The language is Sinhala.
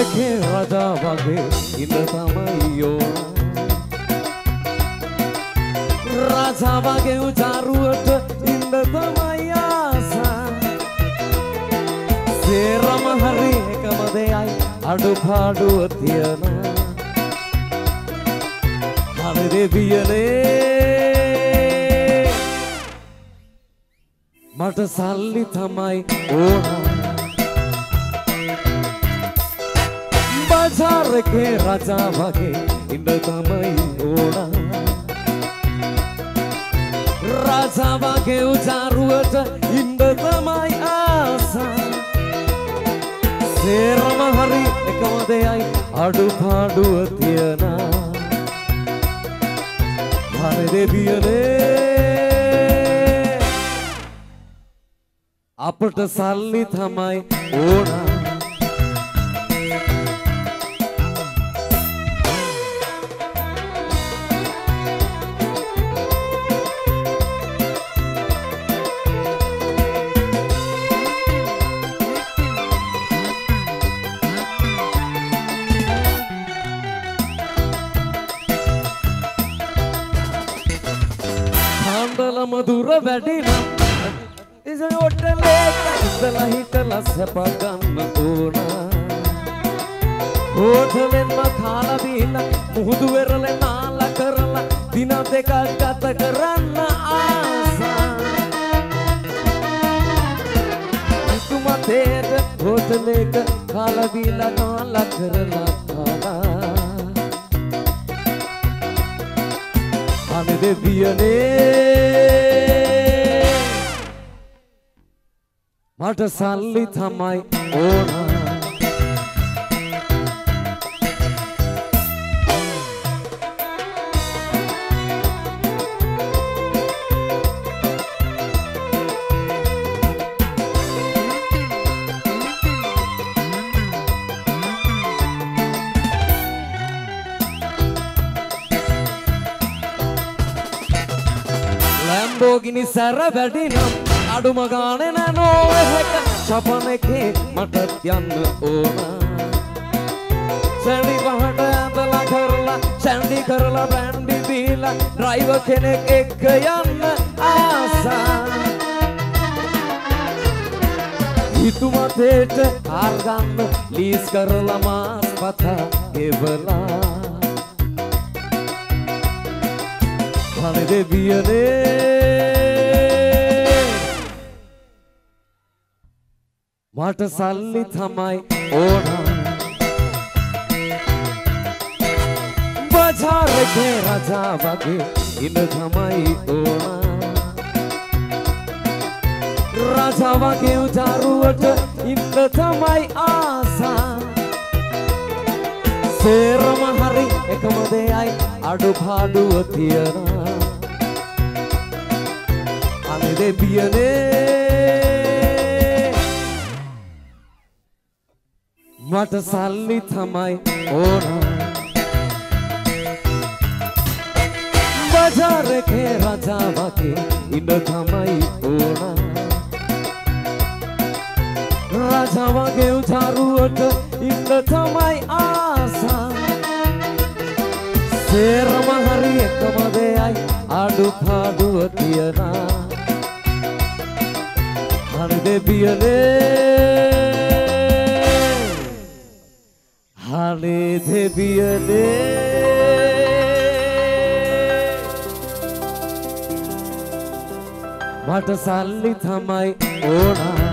රජාරකේ රජා වගේ ඉන්න තමයි ඕන රජා වගේ උජාරුවට ඉන්න තමයි ආසා සේරම හරි එකම දෙයයි අඩුපාඩුව තියන හරි දෙවියනේ මට සල්ලි තමයි ඕන බජාරකේ රජා වගේ ඉන්න තමයි ඕන රජා වගේ උජාරුවට ඉන්න තමයි ආසා සේරම හරි එකම දෙයයි අඩුපාඩුව තියන හරි දෙවියනේ අපට සල්ලි තමයි ඕන මధුර වැඩිනම් ඉතින් ඔට්ටලේ ඉඳලා හිටලා සැප ගන්න ඕන හොටලෙන්ම කාලා බීලා මුහුදු වෙරළේ නාලා කරලා දින දෙකක් ගත කරන්න ආසා ඉතුමතේට හොටලේක කාලා බීලා නාලා කරලා අනේ දෙවියනේ මට සල්ලි තමයි ඕන Lamborghini සැර වැඩිනම් අඩුම ගානේ නෝ එක චපන එකේ මටත් යන්න ඕන සැන්ඩි පහට ඇඳලා කරලා සැන්ඩි කරලා බැන්ඩි දීලා ඩ්‍රයිවර් කෙනෙක් එක්ක යන්න ආසා හිතුමතේට කාර් ගන්න ලීස් කරලා මාස් පතා ගෙවලා හරි දෙවියනේ මට සල්ලි තමයි ඕන බජාරකේ රජා වගේ ඉන්න තමයි ඕන රජා වගේ උජාරුවට ඉන්න තමයි ආසා සේරම හරි එකම දෙයයි අඩුපාඩුව තියන අනේ දෙවියනේ මට සල්ලි තමයි ඕන බජාරකේ රජා වගේ ඉන්න තමයි ඕන රජා වගේ උජාරුවට ඉන්න තමයි ආසා සේරම හරි එකම දෙයයි අඩුපාඩුව තියන හරි දෙවියනේ හරි දෙවියනේ මට සල්ලි තමයි ඕන